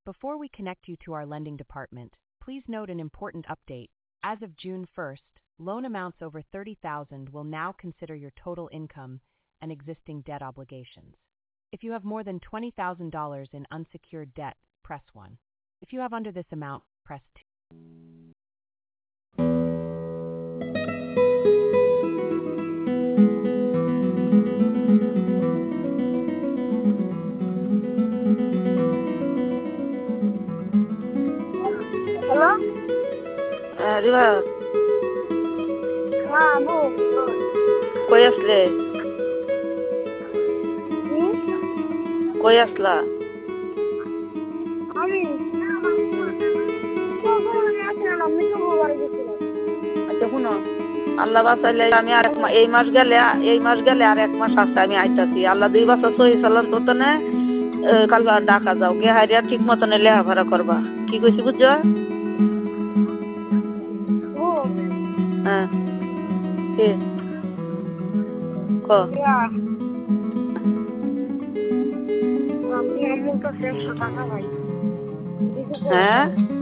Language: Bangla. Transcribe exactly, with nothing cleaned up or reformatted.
Before we connect you to our lending department, please note an important update. As of June first, loan amounts over thirty thousand dollars will now consider your total income and existing debt obligations. If you have more than twenty thousand dollars in unsecured debt, press one. If you have under this amount, press two. Hello. হ্যাঁ রিভা, হ্যাঁ বল। কই আসলে? হুম? কই আসলা? আমি কখন আসলাম? আমি তো বাড়ি গেছিলাম। আচ্ছা শুনো, আল্লাহ বাঁচাইলে আমি আর এক মা- এই মাস গেলে এই মাস গেলে আর এক মাস আছে আমি আইতাছি। আল্লাহ দুই বছর সহি চালান তো তনে কাল ডাকা যাও গে হারিয়া ঠিক মতনে লেহাভরা করবা। কি কইছি বুঝছো? ও হ্যাঁ কি ক ইয়া, আমি আমার কাছে একশো টাকা ভাই। কিছু করে হ্যাঁ দেন।